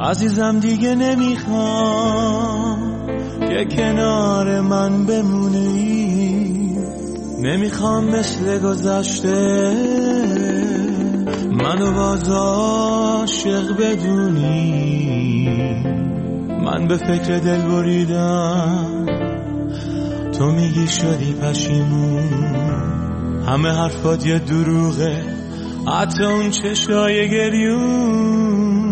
عزیزم دیگه نمیخوام که کنار من بمونی، نمیخوام مثل گذشته منو باز عاشق بدونی. من به فکر دل بریدم، تو میگی شدی پشیمون، همه حرفات یه دروغه، حتی اون چشای گریون.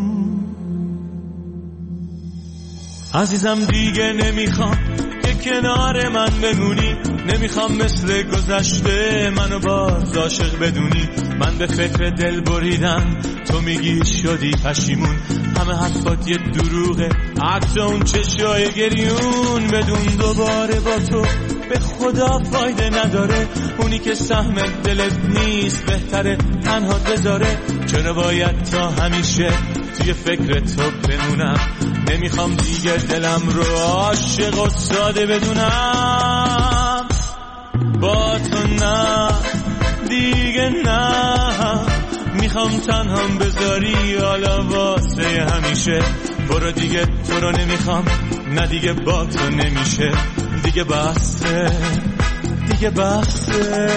عزیزم دیگه نمیخوام که کنار من بمونی، نمیخوام مثل گذشته منو باز عاشق بدونی. من به فکر دل بریدم، تو میگی شدی پشیمون، همه حرفات یه دروغه، حتی اون چشای گریون. بدون دوباره با تو به خدا فایده نداره، اونی که سهم دلت نیست بهتره تنها بذاره. چرا باید تا همیشه توی فکر تو بمونم؟ نمیخوام دیگه دلم رو عاشق و ساده بدونم. با تو نه دیگه نه، میخوام تنهام بذاری حالا واسه همیشه. برو دیگه تو رو نمیخوام، نه دیگه با تو نمیشه، دیگه بسه، دیگه بسه.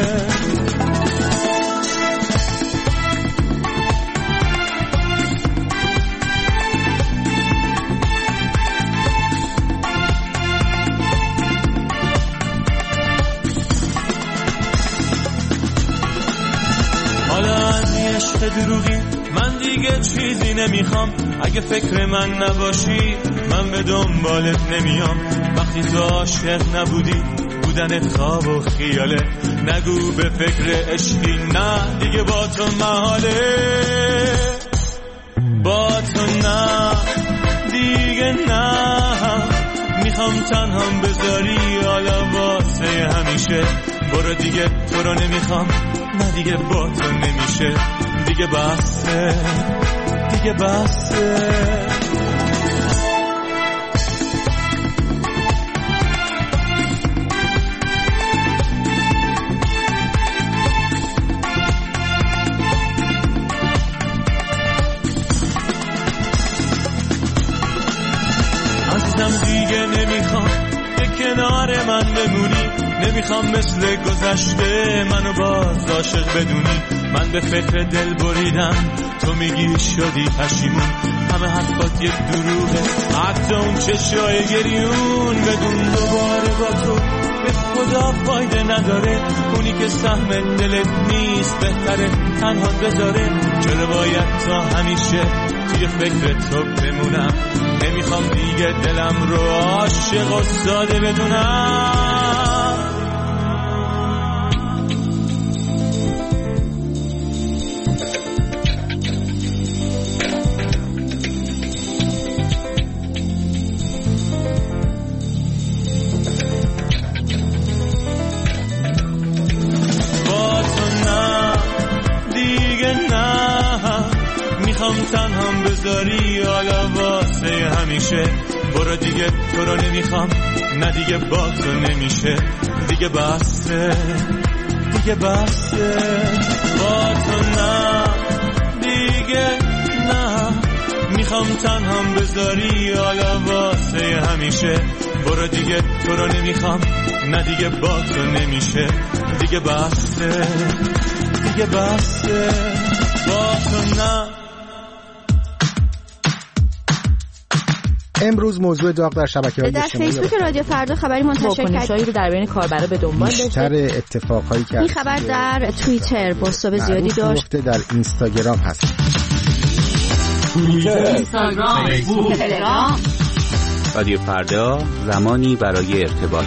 دروغی من دیگه چیزی نمیخوام، اگه فکر من نباشی من به دنبالت نمیام. وقتی تو عاشق نبودی بودنت خواب و خیاله، نگو به فکر عشقی، نه دیگه با تو محاله. با تو نه دیگه نه، میخوام تنهام بذاری حالا واسه همیشه. برو دیگه تو رو نمیخوام، نه دیگه با تو نمیشه، دیگه بسه، دیگه بسه. عزیزم دیگه نمیخوام که کنار من بمونی، نمیخوام مثل گذشته منو باز عاشق بدونی. من به فکر دل بریدم، تو میگی شدی پشیمون، همه حرفات یه دروغه، حتی اون چشای گریون. بدون دوباره با تو به خدا فایده نداره، اونی که سهم دلت نیست بهتره تنها بذاره. چرا باید تا همیشه توی فکر تو بمونم؟ نمیخوام دیگه دلم رو عاشق و ساده بدونم. تنهام بذاری حالا واسه همیشه. برو دیگه تو رو نمیخوام، نه دیگه با تو نمیشه، دیگه بسه، دیگه بسه. با تو نه دیگه نه، میخوام تنهام بذاری حالا واسه همیشه. برو دیگه تو رو نمیخوام، نه دیگه با تو نمیشه، دیگه بسه، دیگه بسه. با تو نه. امروز موضوع داغ در شبکه‌های اجتماعی در فیسبوک رادیو فردا خبری منتشر کرد رو در بین کاربرا به دنبال داشته. بیشتر اتفاقایی که این خبر در توییتر بازتاب زیادی داشت، در اینستاگرام هست. توییتر، اینستاگرام، فیسبوک، تلگرام. رادیو فردا، زمانی برای ارتباط.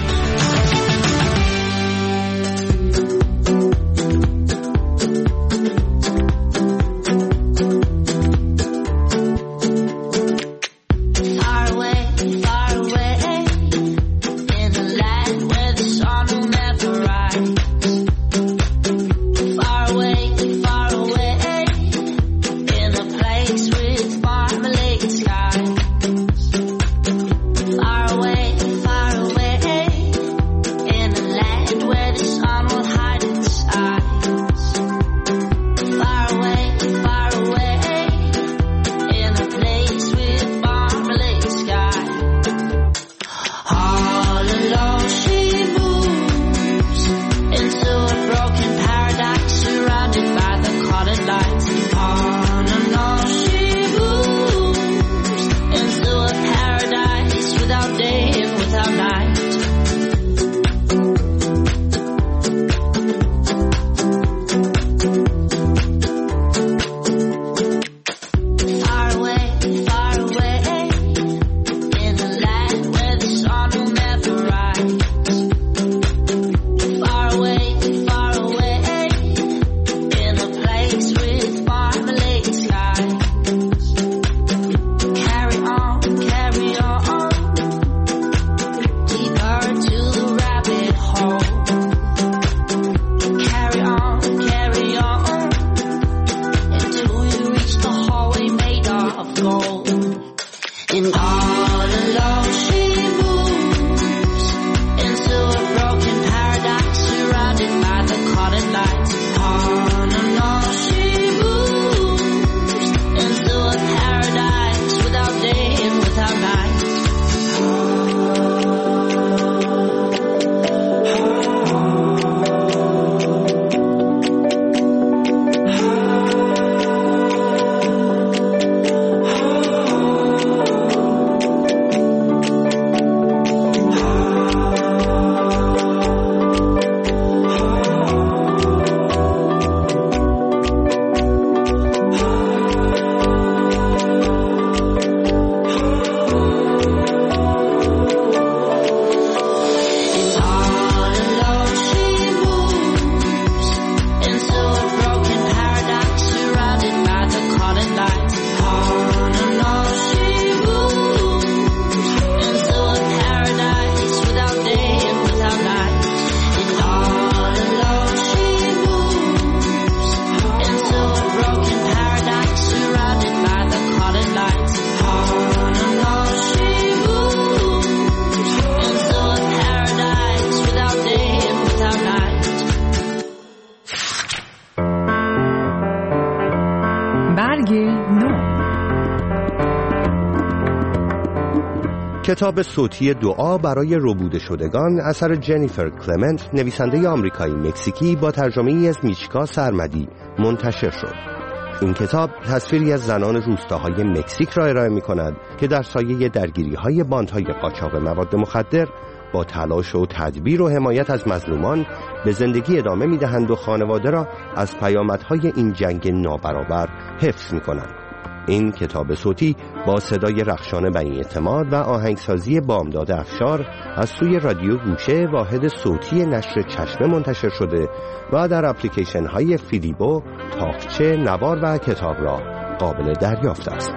کتاب صوتی دعا برای ربوده شدگان اثر جنیفر کلمنت، نویسنده آمریکایی مکزیکی، با ترجمه‌ای از میچکا سرمدی منتشر شد. این کتاب تصویری از زنان روستاهای مکزیک را ارائه می‌کند که در سایه درگیری‌های باندهای قاچاق مواد مخدر با تلاش و تدبیر و حمایت از مظلومان به زندگی ادامه می‌دهند و خانواده را از پیامدهای این جنگ نابرابر حفظ می‌کنند. این کتاب صوتی با صدای رخشان بنی اعتماد و آهنگسازی بامداد افشار از سوی رادیو گوشه، واحد صوتی نشر چشمه منتشر شده و در اپلیکیشن های فیلیبو، تاقچه، نوار و کتاب را قابل دریافت است.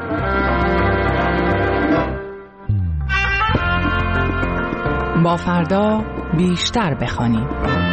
با فردا بیشتر بخوانیم.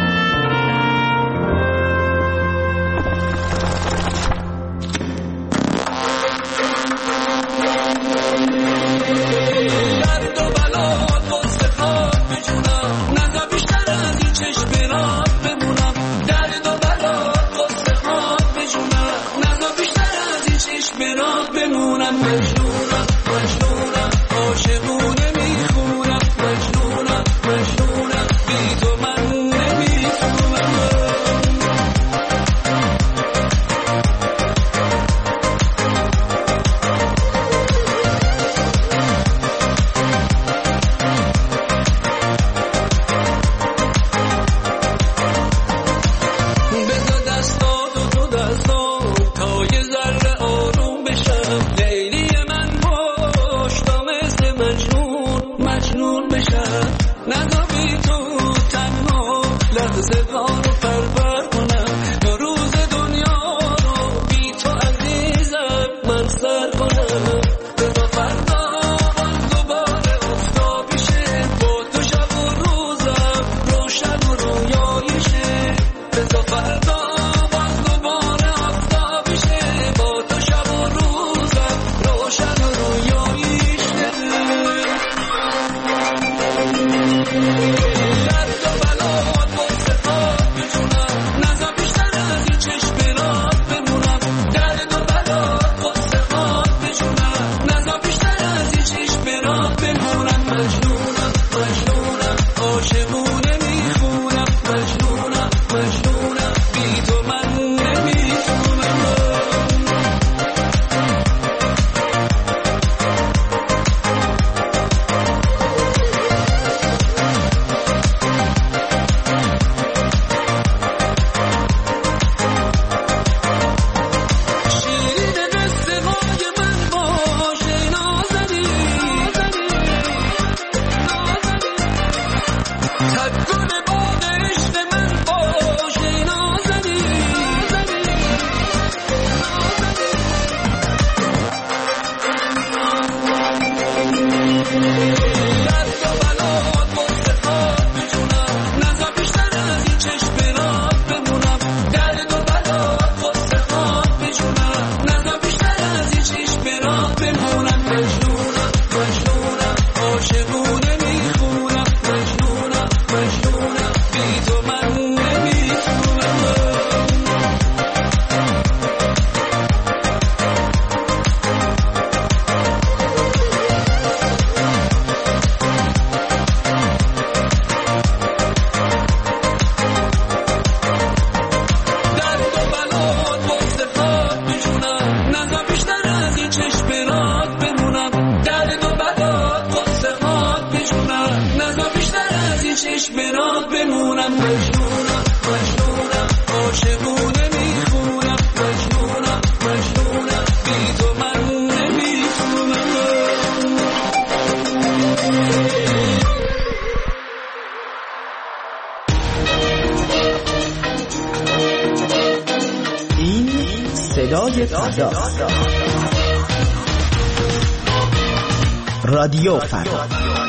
رادیو فردا.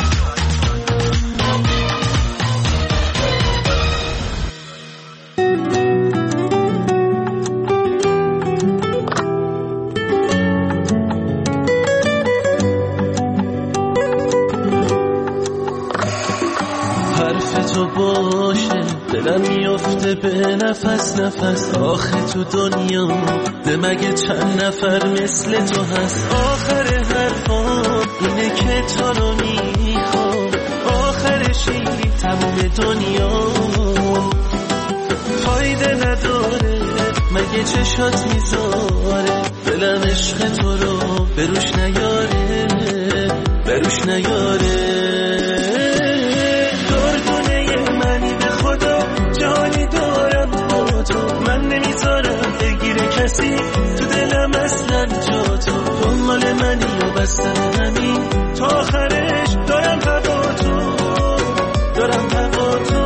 حرف تو باشه دلم میفته به نفس نفس، آخه تو دنیا ده مگه چند نفر مثل تو هست؟ آخر حرفا اینه که تو رو تمام دنیا فایده نداره مگه چشات میذاره دلم عشق تو رو بروش نیاره بروش نیاره دردونه منی به خدا جانی دارم با تو من نمیذارم بگیره کسی تو دلم اصلا جا تو دنبال منی و بستم همین تا آخرش دارم هوا تو دارم هوا تو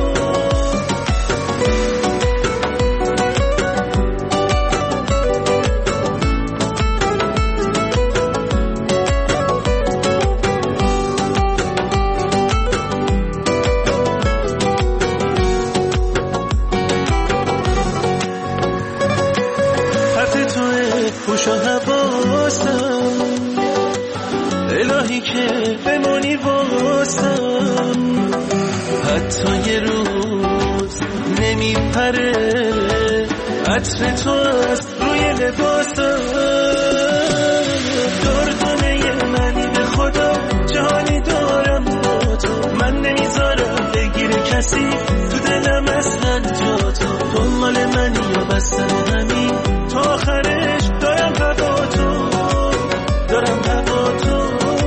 خوش و حواسم الهی که بمانی واسم حتی یه روز نمیپره عطر تو از روی لباسم دردونه منی به خدا جانی دارم با تو من نمیذارم بگیره کسی تو دلم اصلا جا تو دنبال منی و بستم همین تا آخرش دارم هوا تو دارم هوا تو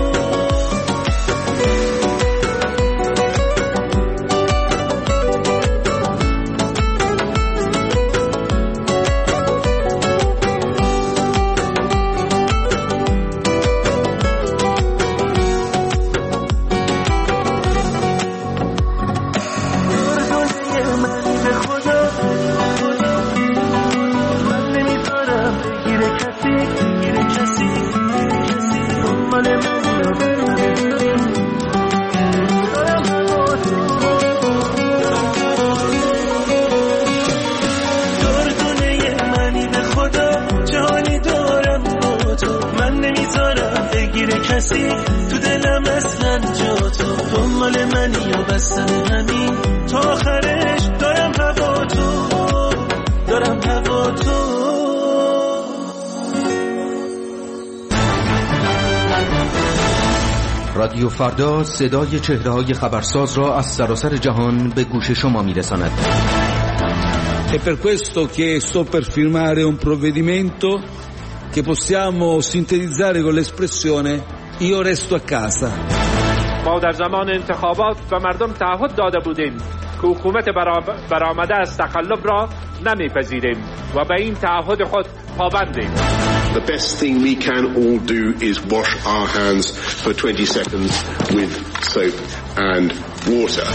کسی تو دلم اصلا جا تو دنبال منی و بستم همین تا آخرش دارم هوا تو دارم هوا تو رادیو فردا صدای چهره‌های خبرساز را از سراسر جهان به گوش شما می‌رساند. È per questo che sto per firmare un provvedimento che possiamo sintetizzare con l'espressione io resto a casa. ما در زمان انتخابات به مردم تعهد داده بودیم که حکومت برآمده از تقلب را نمیپذیریم و به این تعهد خود پابندیم. The best thing we can all do is wash our hands for 20 seconds with soap and water.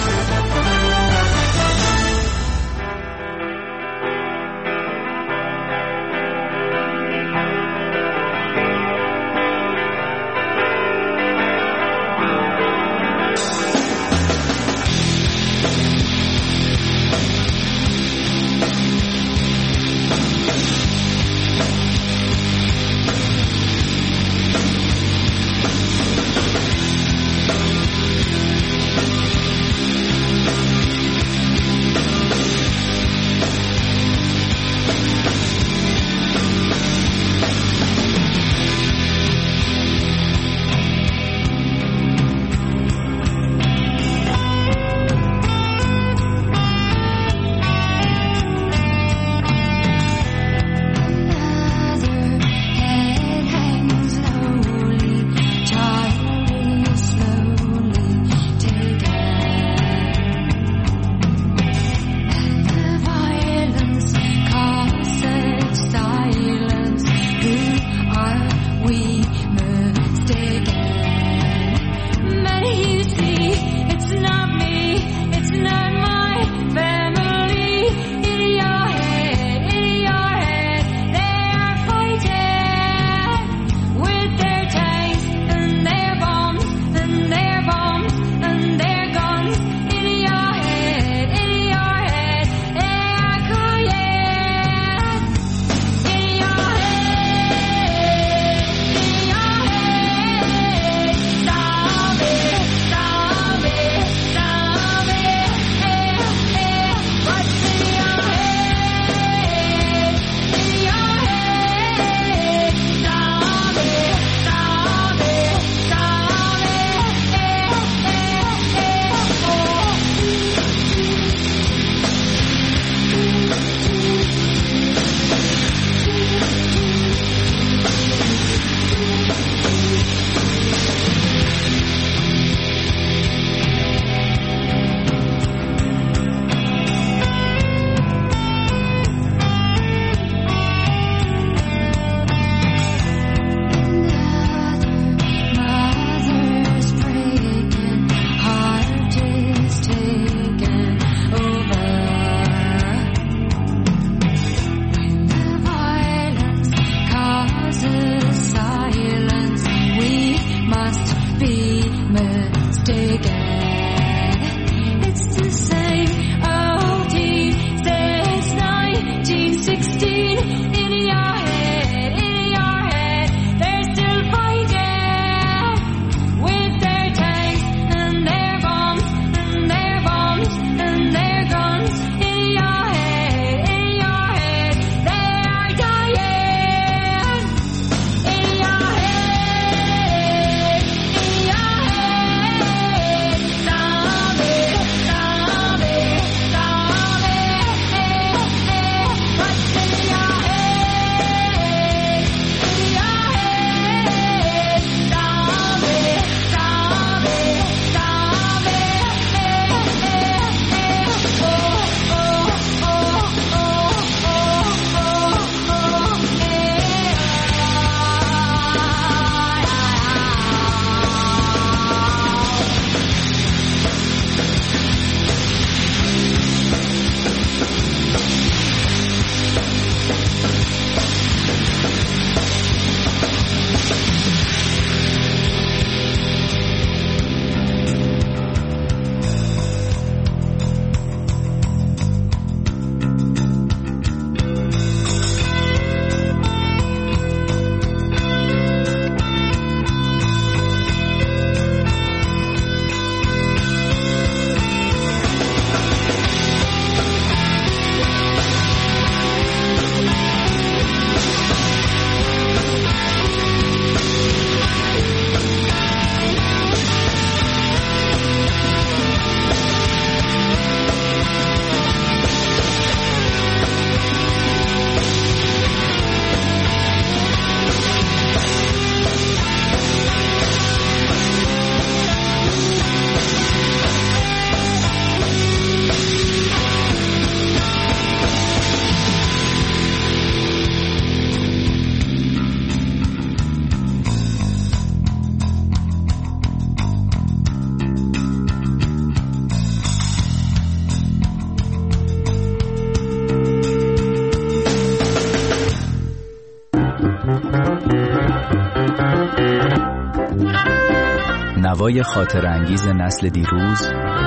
هوای خاطر انگیز نسل دیروز،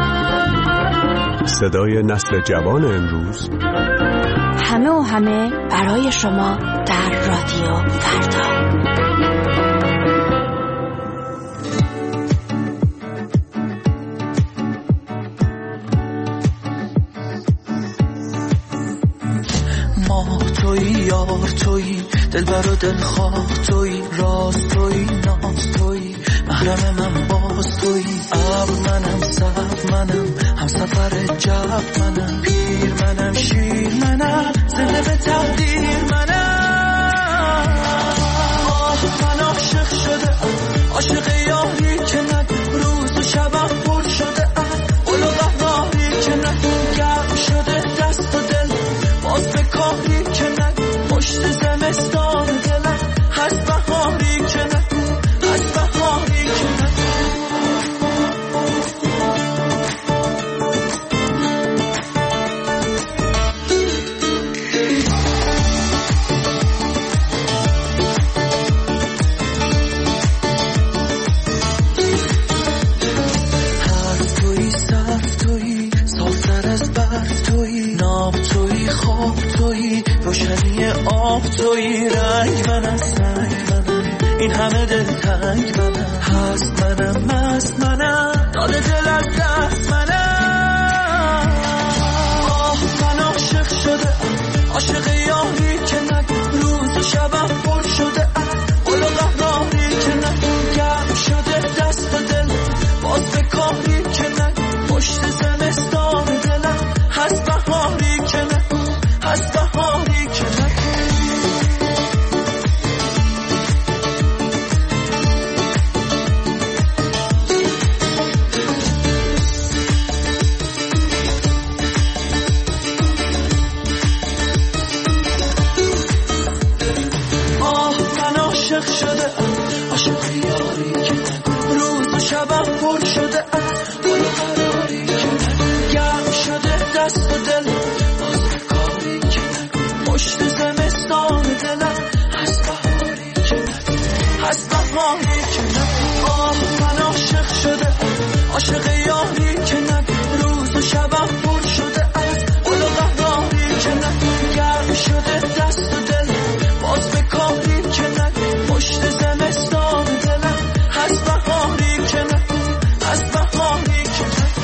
صدای نسل جوان امروز، همه و همه برای شما در رادیو فردا. ما تویی، یار تویی، دلبر و دلخواه تویی، راز تویی، ناز تویی، محرم من باز تویی، ابر منم، سبز منم، هم سفر جب منم، پیر منم، شیر منم، زنده به تقدیر منم. آه من عاشق شده، عاشق یاری که نه روز و شبم پر شده، قل و قهاری که نه گرم شده دست و دل، باز به کاری که نه پشت زمستان دلم هست بهاری که نه، هست بهاری که نه. حرف تویی، صرف تویی، صافتر از برف تویی، ناب تویی، خواب تویی، روشنی آب تویی، رنگ منم، سنگ منم، این همه دل تنگ منم، هست منم، مست منم، داده دل از دست منم. آه من عاشق شده، عاشق یاری که نه روز و شبم پر شده، قل و قهاری که نه گرم شده دست و دل، باز به کاری که نه پشت زمستان دلم هست بهاری که نه، هست بهاری که نه. آه من عاشق شده، عاشق یاری که نه روز و شبم پر شده، قل و قراری که نه گرم شده دست و دل، باز به کاری که نه پشت زمستان دلم هست بهاری که نه، هست بهاری که نه. آه من عاشق شده، عاشق یاری که نه روز و شبم پر شده، قل و قهاری که نه گرم شده دست و دل، باز به کاری که نه پشت زمستان دلم هست بهاری که نه، هست بهاری که نه.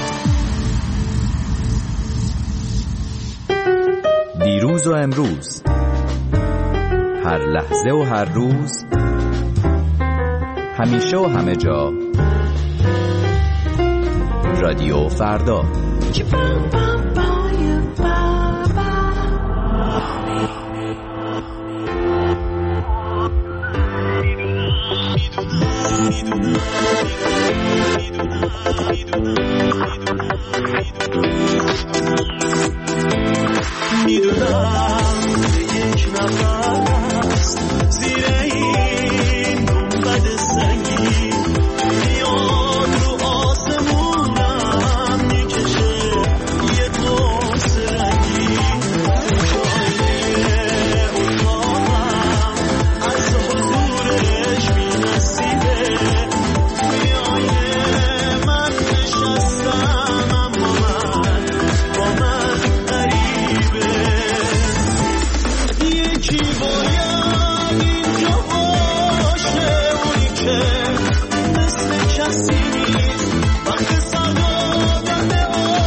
دیروز و امروز، هر لحظه و هر روز، همیشه و همه جا، رادیو فردا. میدونم یک نفس زیر این گنبد سنگی میاد رو آسمونم میکشه یه قرص رنگی، جای اتاقم از حضورش می‌نسیده، میای من نشستم اما من با من غریبه. یکی باید اینجا باشه، اونی که مثل کسی نیست، وقت صدا داده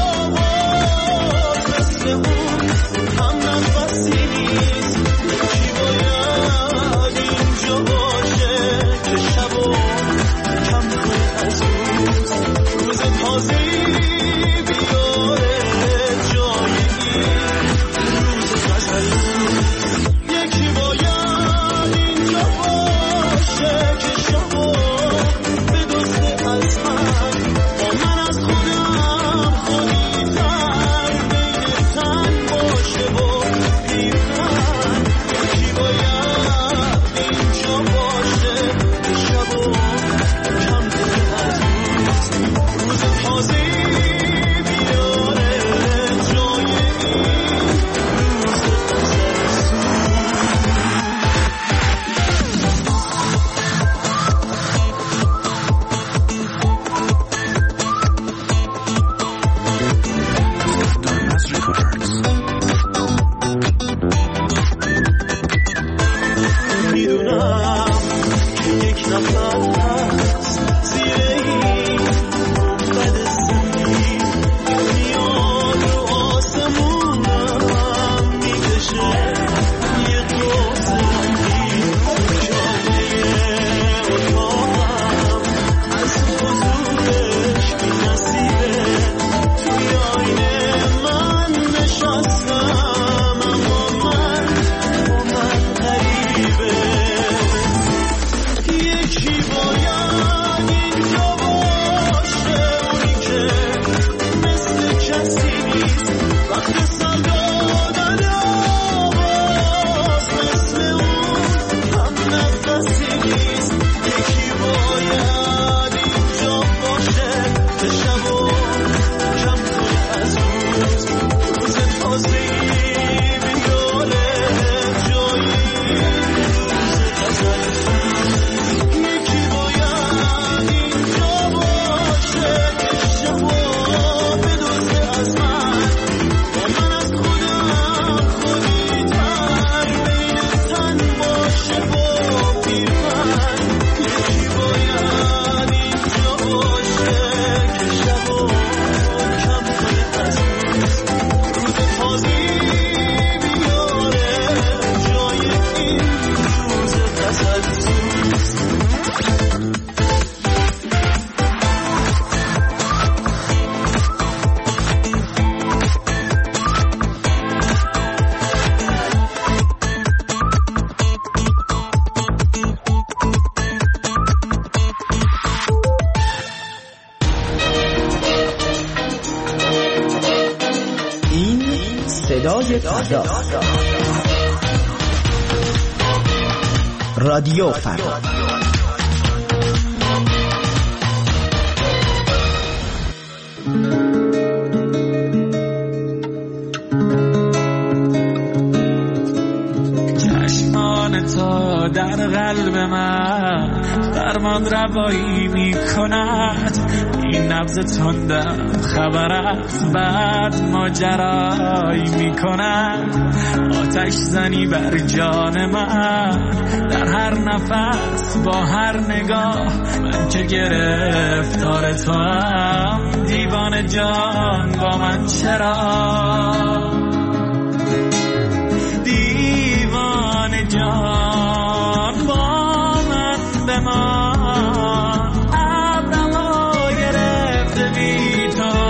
آواز مثل اون هم نفسی نیست. یکی باید اینجا باشه که شبا کم کنه از روز تازه‌ای بیاره جای این روز غزل. یکی باید اینجا باشه که شما بدزده از من، با من از خودم خودی تر بین تن باشه و فردا. رادیو فردا. چشمان تا در قلب من فرمان روایی می کند، این نبض تندم خبر از بعد ماجرایی می کند. آتش زنی بر جان من در هر نفس با هر نگاه، من که گرفتار تو هم دیوان جان با من چرا؟ دیوان جان با من بمان، ابرها گرفته بی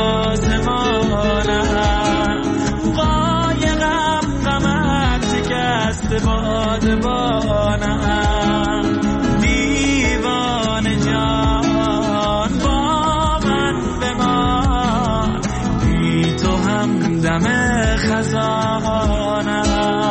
تازمانم، قایقم غمت شکسته بادبانم. دیوان جان با من بمان، بی تو هم دم خزانم.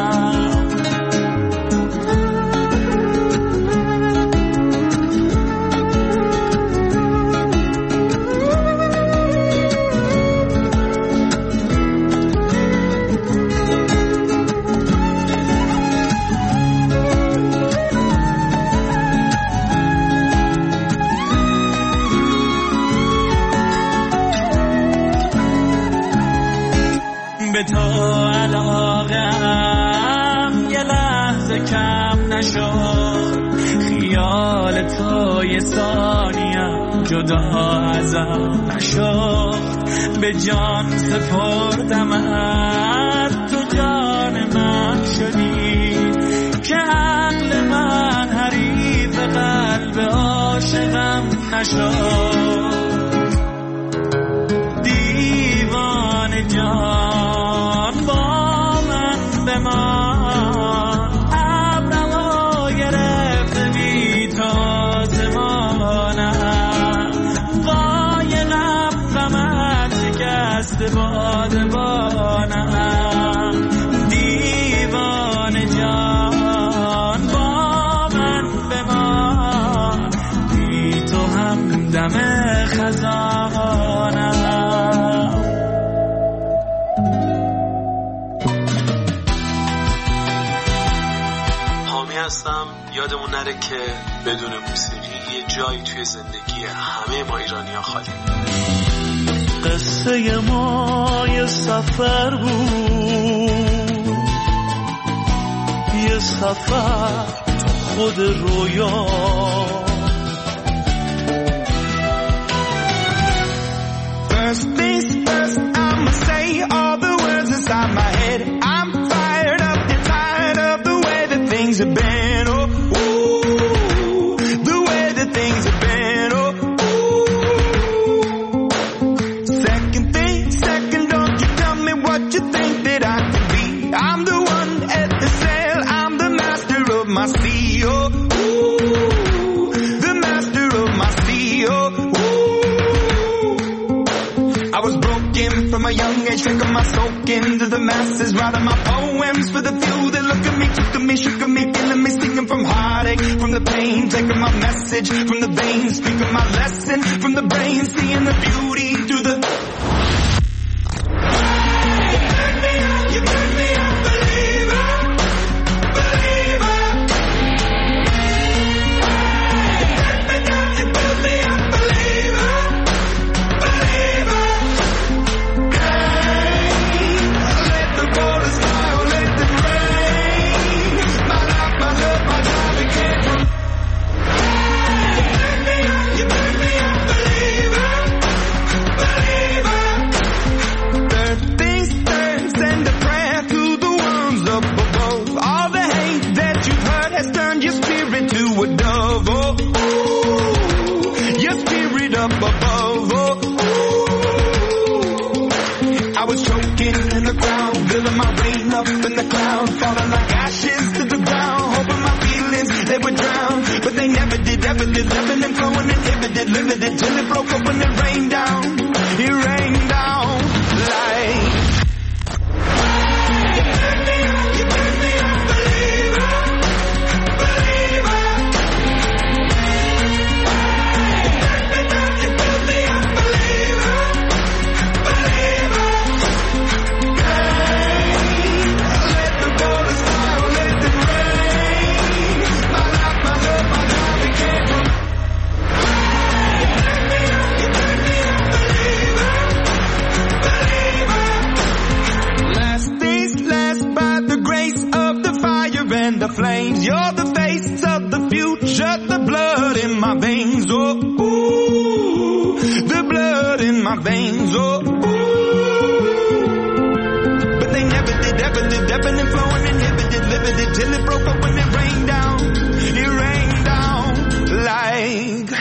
به تو علاقم یه لحظه کم نشد، خیال تو یه ثانیم جدا ازم نشد. به جان سپردمت، تو جان من شدی، که عقل من حریف قلب عاشقم نشد. دیوان جان با من بمان، ابرها گرفته بی تازمانم، قایقم غمت شکسته بادبانم. دیوان جان با من بمان، بی تو هم دم خزانم. هستم. یادمون نره که بدون موسیقی یه جایی توی زندگی همه ما ایرانی‌ها خالی. قصه ما یه سفر بود، یه سفر خود رویا، First things first, I'ma say all the words inside my head. I'm fired up and tired of the way that things have been. Drinking my soak into the masses, writing my poems for the few that look at me, took at me, shook at me, feeling me, singing from heartache, from the pain, taking my message from the veins, speaking my lesson from the brain, seeing the beauty through the. You turn me up, believer, believer. You build me up, believer, believer. Building my rain up in the cloud, falling like ashes to the ground, hoping my feelings they would drown, but they never did, ever did, living and flowing inhibited, limited, till it broke up when it rained down like and the flames. You're the face of the future, the blood in my veins. Oh, ooh, the blood in my veins. Oh, ooh. But they never did, ever lived, ebbing and flowing, inhibited, limited, till it broke up when it rained down. It rained down like...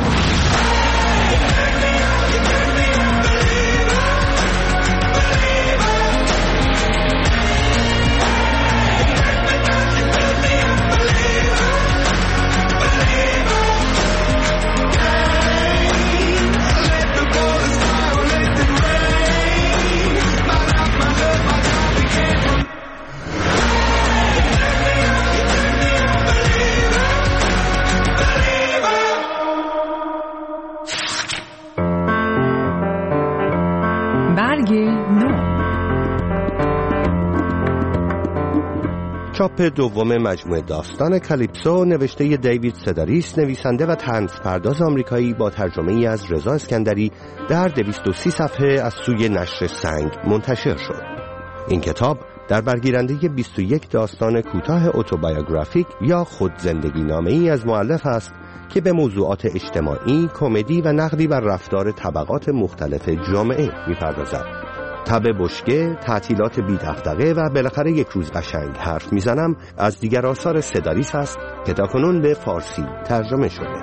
چاپ دوم مجموعه داستان کالیپسو نوشته دیوید سداریس، نویسنده و طنزپرداز آمریکایی با ترجمه‌ای از رضا اسکندری در 230 صفحه از سوی نشر سنگ منتشر شد. این کتاب در برگیرنده 21 داستان کوتاه اتوبیوگرافیک یا خود زندگی نامه‌ای از مؤلف است که به موضوعات اجتماعی، کمدی و نقدی بر رفتار طبقات مختلف جامعه می‌پردازد. تب بشکه، تعطیلات بی دغدغه و بالاخره یک روز قشنگ حرف میزنم از دیگر آثار سداریس است که تاکنون به فارسی ترجمه شده.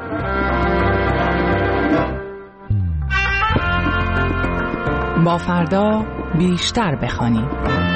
با فردا بیشتر بخوانیم.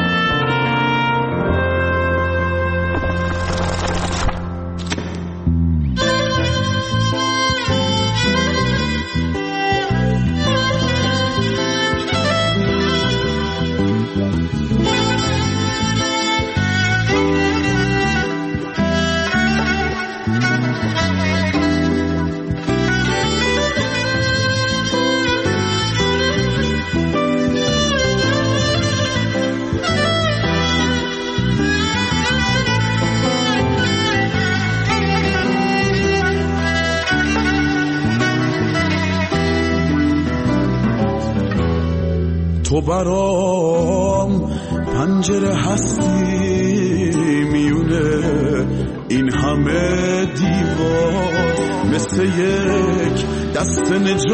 تو برام پنجره هستی میونه این همه دیوار، مثل یک دست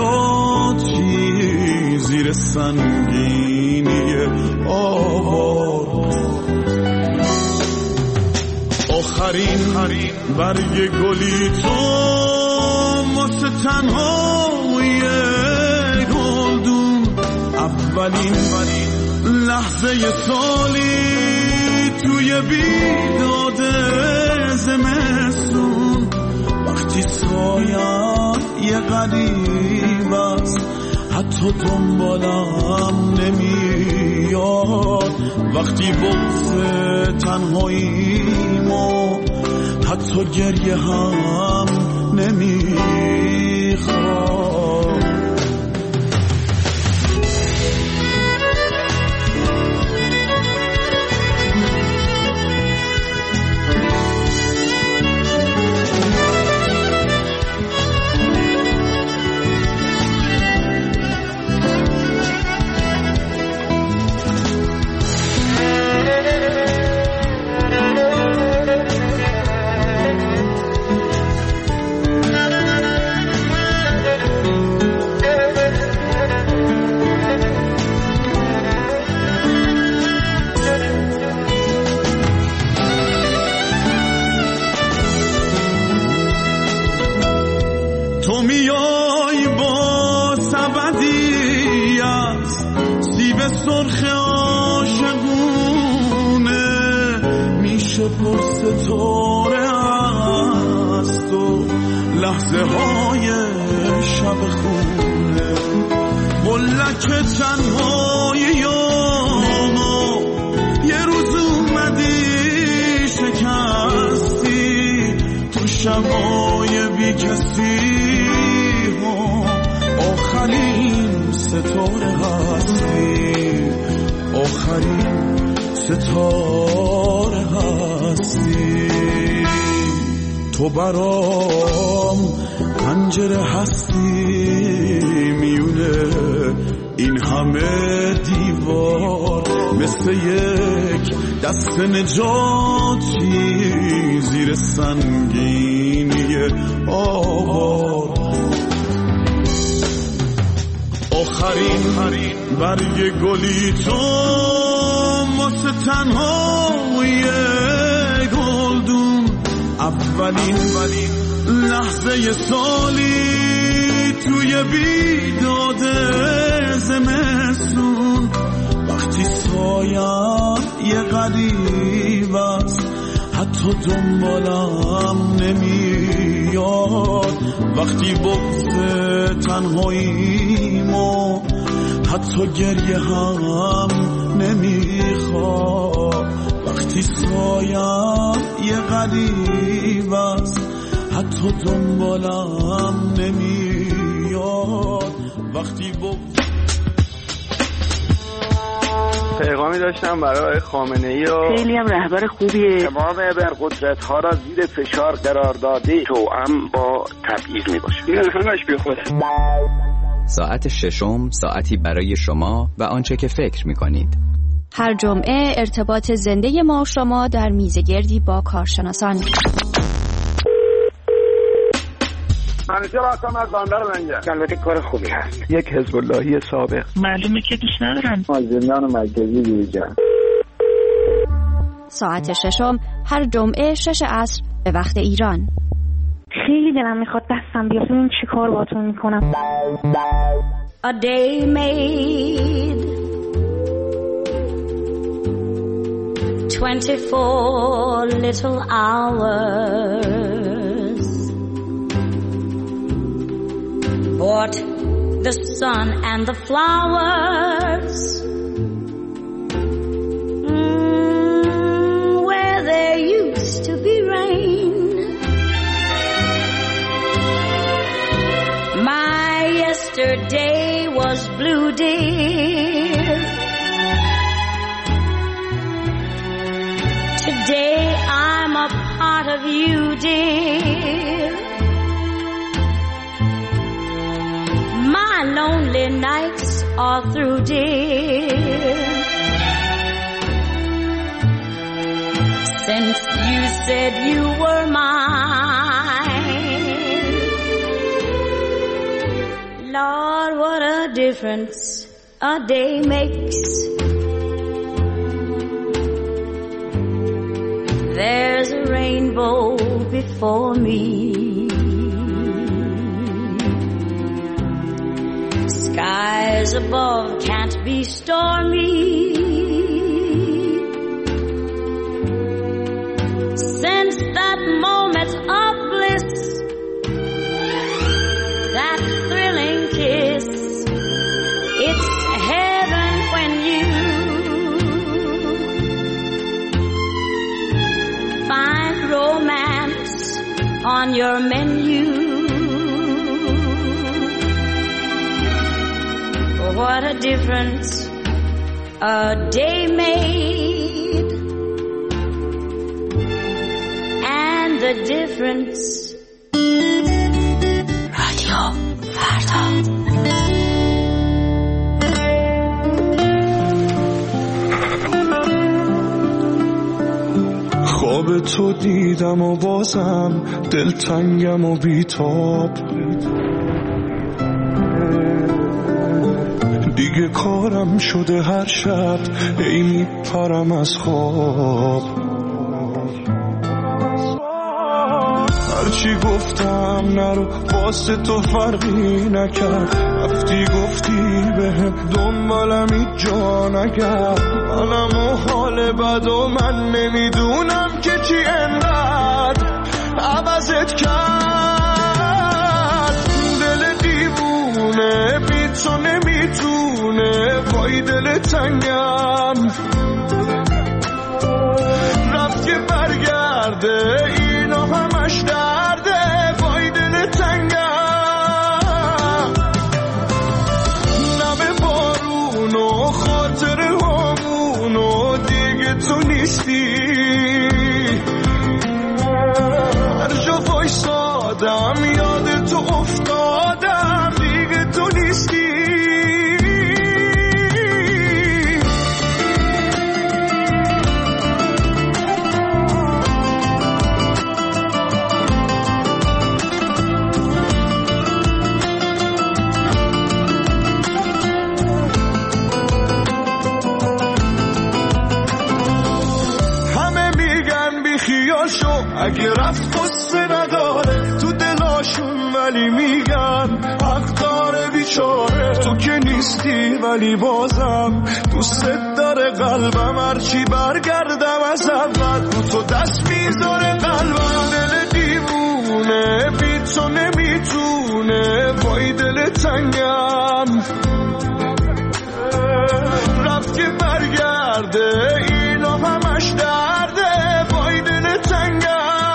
نجاتی زیر سنگینی آوار. آخرین برگ گلی تو واسه تنهای گلدون، اولین لحظه سالی توی بیداد زمستون، وقتی سایه یه غریب است حتی دنبالم نمیاد، وقتی بغض تنهاییمو حتی گریه هم نمیخواد. تو میای با سبدی از سیب سرخ عاشقونه، میشه پر ستاره است و لحظه های شب خونه، بلک تنهایی ما یه روز اومدی شکستی تو شبای بی کسی، آخرین ستاره هستی، آخرین ستاره هستی. تو برام پنجره هستی میونه این همه دیوار، مثل یک دست نجاتی زیر سنگینی آوار. آخرین برگ گلی تو واسه تنهای گلدون، اولین لحظه سالی توی بیداد زمستون، وقتی سایم یه غریب است حتی دنبالم نمیاد، وقتی بغض تنهاییمو حتی گریه هم نمیخواد، وقتی سایم یه غریب است حتی دنبالم نمیاد، وقتی پیغامی داشتم برای خامنه‌ای و خیلی هم رهبر خوبیه. تمام ابرقدرت‌ها را زیر فشار قرار داده، توأم با تبعیض میباشه. این همش بیخوده. ساعت ششم، ساعتی برای شما و آنچه که فکر می‌کنید. هر جمعه ارتباط زنده ما و شما در میزگردی با کارشناسان. منیشه راستم از باندر منگه. البته کار خوبی هست. یک حزب اللهی سابق. معلومه که دوست ندارن. زندان مرکزی بیرجن. ساعت ششم هر جمعه 6 عصر به وقت ایران. خیلی دلم میخواد دستم بیاد این چی کار باتون میکنم. A day made 24 little hours brought the sun and the flowers where there used to be rain. My yesterday was blue, dear. Today I'm a part of you, dear. My lonely nights are through, dear. Since you said you were mine, Lord, what a difference a day makes. There's a rainbow before me, skies above can't be stormy. Since that moment of bliss, that thrilling kiss, it's heaven when you find romance on your menu. What a difference a day made, and the difference. رادیو فردا. خواب تو دیدم و بازم دلتنگم و بیتاب، دیگه کارم شده هر شب ای میپرم از خواب. هرچی گفتم نرو واسه تو فرقی نکرد، رفتی گفتی بهم دنبالم هیچ جا نگرد. منم و حال بد و من نمیدونم که چی انقدر عوضت کرد. دل دیوونه بی تو نمیتونه، وای دل تنگم رفت که برگرده، اینا همش درده، وای دل تنگم. نم بارون و خاطر همون و دیگه تو نیستی، هر جا وایسادم یاد تو افتادم، دیگه تو نیستی. اگه رفت قصه نداره تو دلاشون ولی میگن حق داره بیچاره. تو که نیستی ولی بازم دوست داره قلبم، هرچی برگردم از اول رو تو دست میذاره قلبم. دل دیوونه بی تو نمیتونه، وای دل تنگم رفت که برگرده، اینا همش درده، وای دل تنگم.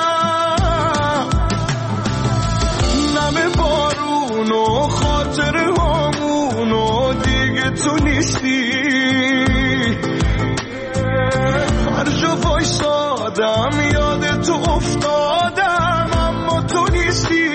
نم بارون و خاطر همون و دیگه تو نیستی، هر جا وایسادم یاد تو افتادم اما تو نیستی.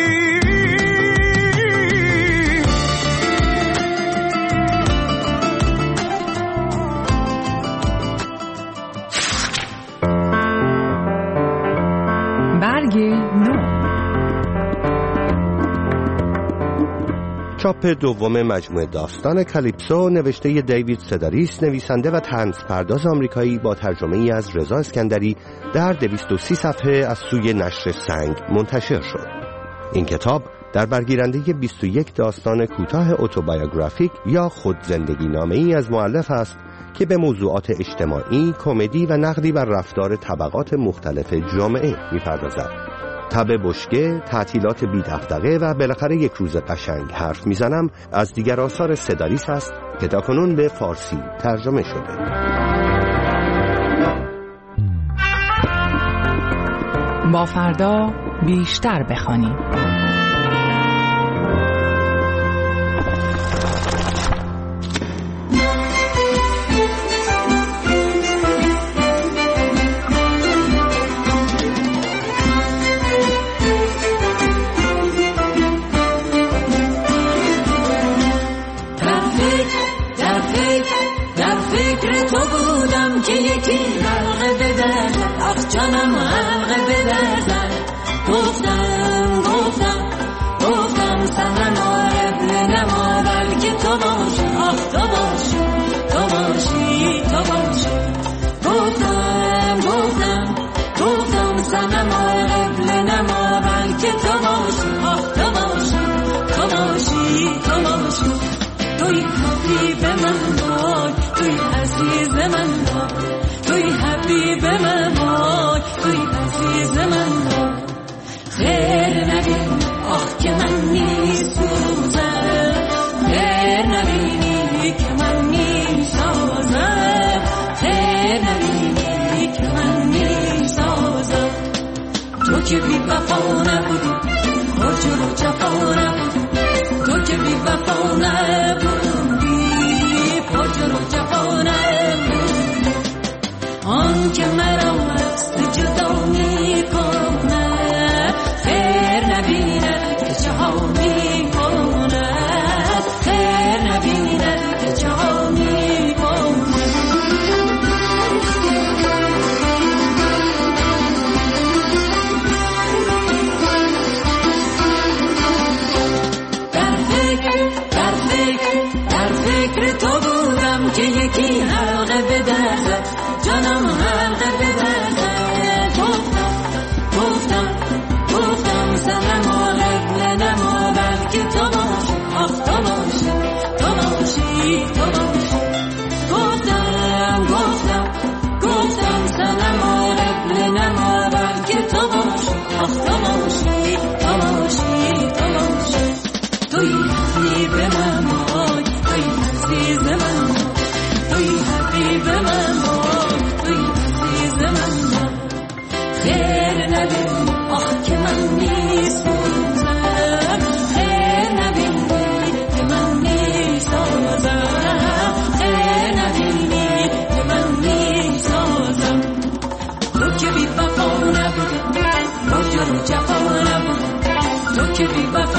چاپ دوم مجموعه داستان کالیپسو نوشته دیوید سداریس، نویسنده و طنزپرداز آمریکایی با ترجمه ای از رضا اسکندری، در 230 صفحه از سوی نشر سنگ منتشر شد. این کتاب در برگیرنده 21 داستان کوتاه اتوبیوگرافیک یا خود زندگی نامه‌ای از مؤلف است که به موضوعات اجتماعی، کمدی و نقدی بر رفتار طبقات مختلف جامعه می‌پردازد. تب بشکه، تعطیلات بی دغدغه و بالاخره یک روز قشنگ حرف میزنم از دیگر آثار سداریس است که تاکنون به فارسی ترجمه شده. با فردا بیشتر بخوانیم. که یکی حلقه بدرد، آخ جانم حلقه بدرد. گفتم سنما ابن نما، بلکه تو باشی، آخ تو باشی، تو باشی، تو باشی. گفتم سنما ابن نما، بلکه تو باشی، آخ تو باشی، تو باشی، تو باشی. توی حبیب من وای، توی عزیز من وای، توی حبیب من وای، توی عزیز من وای. خیر نبینی آخ که من میسوزم، خیر نبینی که من میسازم، خیر نبینی که من میسازم. تو که بی وفا نبودی، حجر و جفا نبودی، تو که بی وفا نبودی، حجر و جفا نبودی. آن که مرا از جدا میکنه، خیر نبیند که چه ها میکند، خیر نبیند که چه ها میکند. در فکر تو بودم که یکی حلقه بدرد، جانم حلقه بدرد. گفتم سنما ابن نما، بلکه تو باشی، آخ تو باشی، تو باشی، تو باشی. گفتم سنما ابن نما، بلکه تو باشی، آخ تو باشی، تو باشی، تو باشی. توی حبیب من وای، توی عزیز من وای، توی حبیب من وای، توی عزیز من وای. خیر نبینی آخ که من میسوزم، خیر نبینی که من میسازم، خیر نبینی که من میسازم. تو که بی وفا نبودی، حجر و جفا نبودی، تو که بی وفا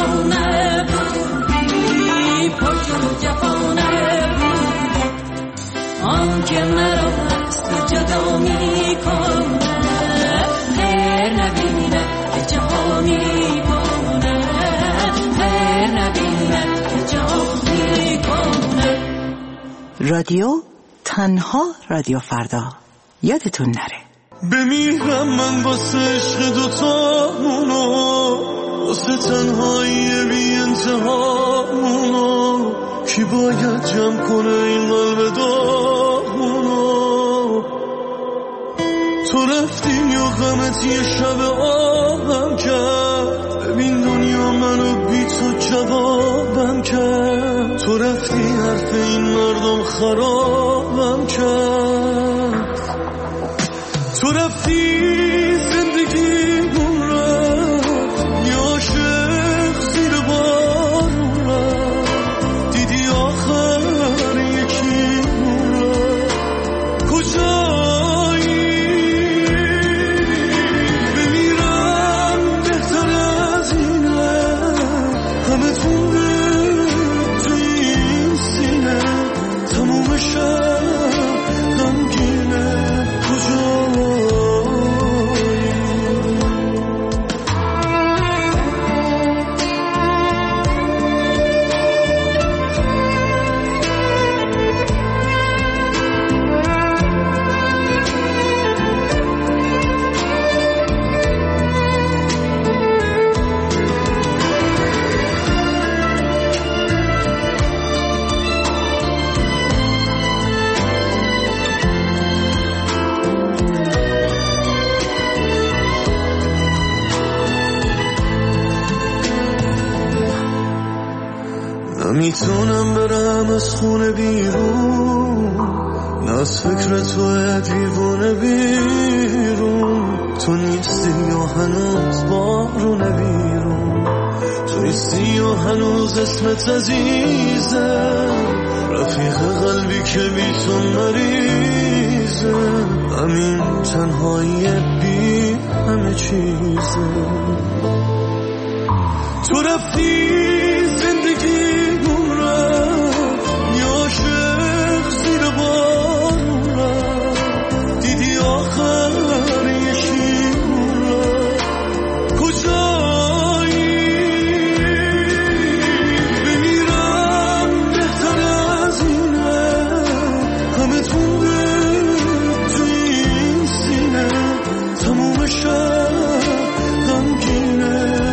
نبودی، حجر و جفا نبودی. آن که مرا از تو جدا میکنه، خیر نبینه که چه ها میکنه، خیر نبینه که چه ها میکنه. رادیو تنها رادیو فردا، یادتون نره. بمیرم من واسه عشق دوتامونو، واسه تنهایی بی انتهامونو، کی باید جمع کنه این قلب داغونو؟ تو رفتی یا غمت یه شب آبم کرد، ببین دنیا منو بی تو جوابم کرد. تو رفتی حرف این مردم خرابم کرد، تو رفتی زندگیمون رفت، یا عاشق زیر بارون رفت، دیدی آخر یکیمون رفت. کجایی؟ بمیرم بهتر از اینه، همه تونه تو این سینه، تموم شب غمگینه. نمیتونم برم از خونه بیرون، نه از فکر تو دیوونه بیرون. تو نیستی و هنوز بارونه بیرون، تو نیستی و هنوز اسمت عزیزه، رفیق قلبی که بی تو مریضه. همین تنهایی بی همه چیزه. تو رفتی زندگیمون رفت، یا عاشق زیر بارون رفت، دیدی آخر یکیمون رفت. کجایی؟ بمیرم بهتر از اینه، همه تونه تو این سینه، تموم شب غمگینه.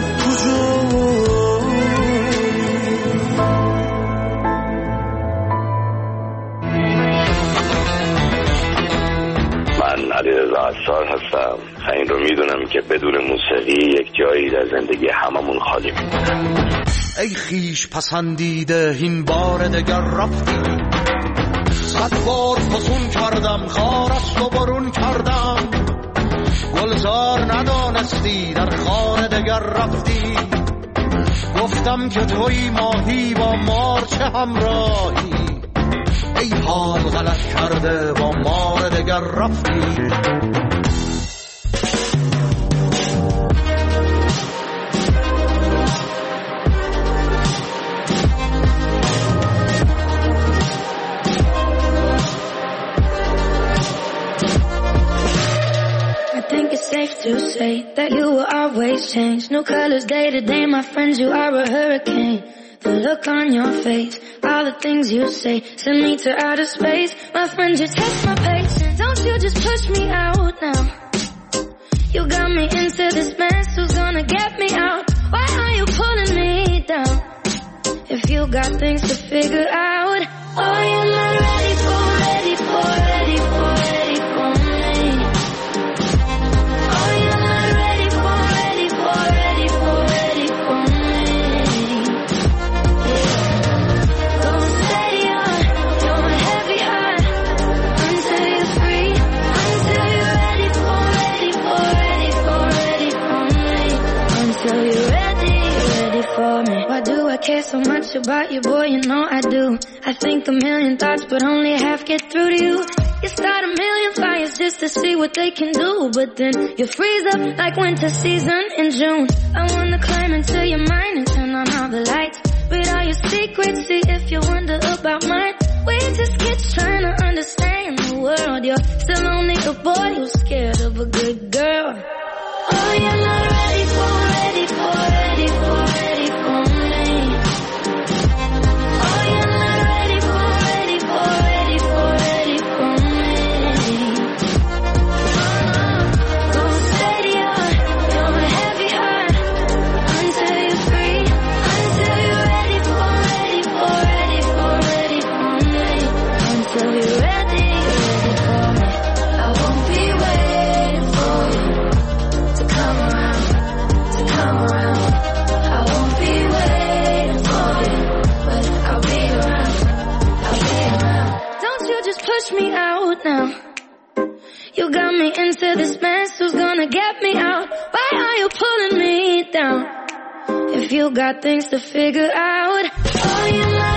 علیرضا عصار هستم. این رو میدونم که بدون موسیقی یک جایی در زندگی هممون خالی میمونه. ای خیش پسندیده این بار دگر رفتی، 100 بار فسون کردم خارست و برون کردم، گلزار ندانستی در خانه دگر رفتی. گفتم که توی ماهی با مارچه همراهی، ای حال غلط کرده با مار دگر رفتی. I think it's safe to say that you will always change. No colors day to day, my friends, you are a hurricane. The look on your face, all the things you say, send me to outer space. My friend, you test my patience, don't you just push me out now. You got me into this mess, who's gonna get me out? Why are you pulling me down? If you got things to figure out, oh, you're not ready for me. Oh, you're not ready for me. Why do I care so much about you, boy? You know I do. I think a million thoughts, but only half get through to you. You start a million fires just to see what they can do, but then you freeze up like winter season in June. I wanna climb into your mind and turn on all the lights, read all your secrets, see if you wonder about mine. We're just kids trying to understand the world. You're still only a boy who's scared of a good girl. Oh, you're not ready for me. Oh, you're not ready for me. got me into this mess. Who's gonna get me out? Why are you pulling me down? If you got things to figure out, oh, you know